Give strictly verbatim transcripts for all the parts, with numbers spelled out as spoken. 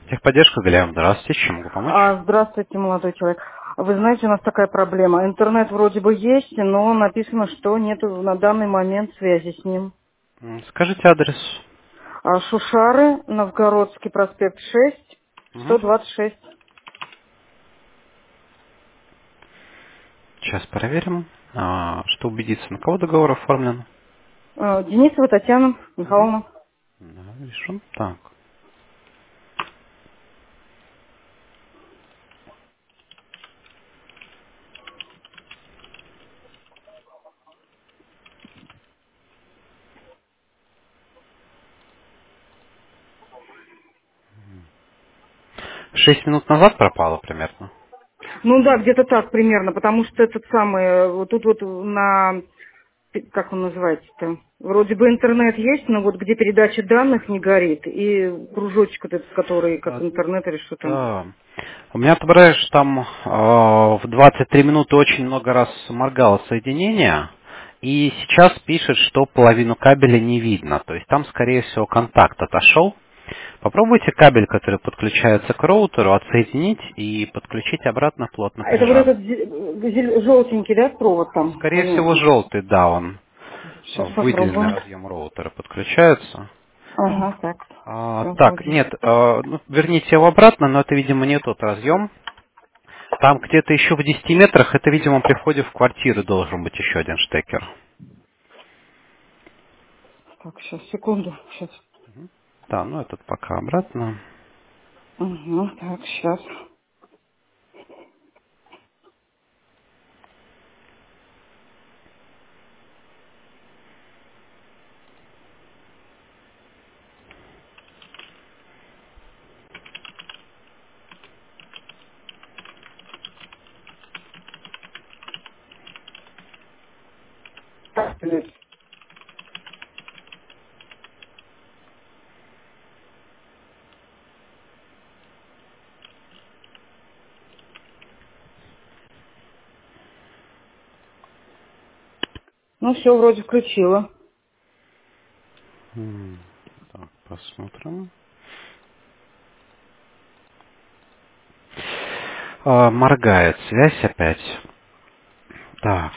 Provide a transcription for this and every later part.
Техподдержка, Галина, здравствуйте, чем могу помочь? А, здравствуйте, молодой человек. Вы знаете, у нас такая проблема. Интернет вроде бы есть, но написано, что нет на данный момент связи с ним. М, Скажите адрес. А, Шушары, Новгородский проспект шесть, сто Мгм. двадцать шесть. Сейчас проверим, а, что убедиться, на кого договор оформлен. А, Денисова Татьяна Мгм. Михайловна. Да, вижу. Так. Шесть минут назад пропало примерно. Ну да, где-то так примерно, потому что этот самый, э, вот тут вот на, как он называется-то, вроде бы интернет есть, но вот где передача данных не горит, и кружочек вот этот, который как А, интернет или что там. да. У меня отображаешь, там а, в двадцать три минуты очень много раз моргало соединение, и сейчас пишет, что половину кабеля не видно. То есть там, скорее всего, контакт отошел. Попробуйте кабель, который подключается к роутеру, отсоединить и подключить обратно, плотно А это вот прижав. этот желтенький, да, провод там? Скорее всего, Понятно. желтый, да, он Сейчас в выделенный попробуем. разъем роутера подключается. Ага, так. А, Сейчас так, будет. нет, а, ну, верните его обратно, но это, видимо, не тот разъем. Там где-то еще в десяти метрах, это, видимо, при входе в квартиру должен быть еще один штекер. Так, сейчас, секунду. Сейчас. Да, ну этот пока обратно. Угу, так, сейчас. Ну, все, вроде включила. М, Так, посмотрим. А, моргает связь опять. Так.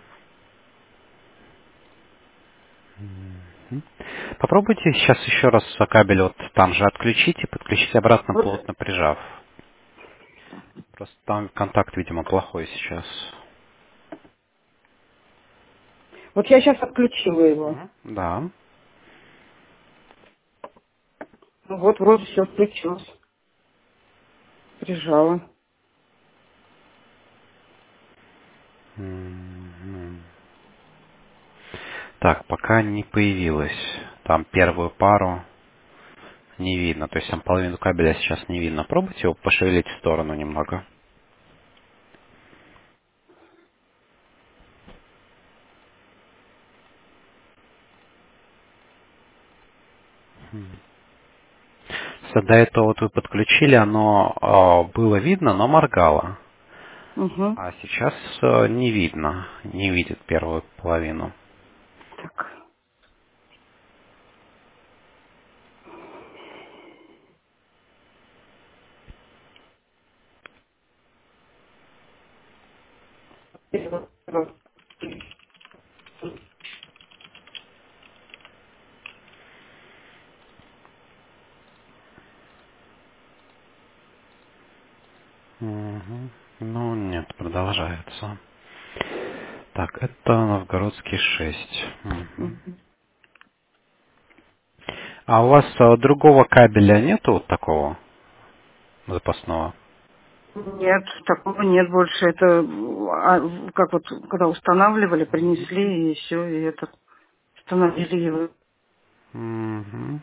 Мгм. Попробуйте сейчас еще раз кабель вот там же отключить и подключить обратно, Вот, плотно прижав. Просто там контакт, видимо, плохой сейчас. вот я сейчас отключила его. Мгм. Да. Ну, вот, вроде все включилось. Прижала. Мгм. Так, пока не появилась. Там первую пару не видно. То есть там половину кабеля сейчас не видно. Пробуйте его пошевелить в сторону немного. Если до этого вот вы подключили, оно э, было видно, но моргало. Угу. А сейчас э, не видно. Не видит первую половину. Так. Мгм. Ну, нет, продолжается. Так, это Новгородский шесть. Мгм. Мгм. А у вас э, другого кабеля нету вот такого запасного? Нет, такого нет больше. Это а, как вот, когда устанавливали, принесли, и все, и это установили его. Мгм.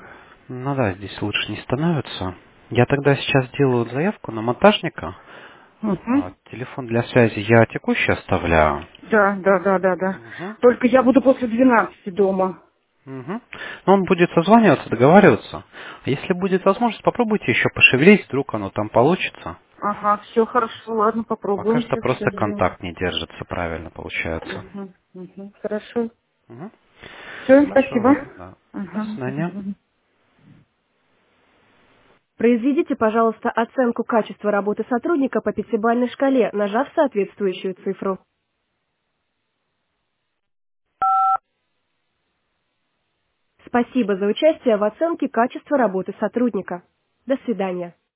Ну да, здесь лучше не становится. Я тогда сейчас делаю заявку на монтажника. Угу. А, телефон для связи я текущий оставляю. Да, да, да, да, да. Угу. Только я буду после двенадцати дома. Угу. Но он будет созваниваться, договариваться. А если будет возможность, попробуйте еще пошевелить, вдруг оно там получится. Ага, все хорошо, ладно, Пока попробуем что сейчас, просто сейчас сделаем. контакт не держится правильно, получается. Угу, угу, хорошо. Угу. Все, Хорошо. спасибо. Да. До Ага. свидания. Произведите, пожалуйста, оценку качества работы сотрудника по пятибалльной шкале, нажав соответствующую цифру. Спасибо за участие в оценке качества работы сотрудника. До свидания.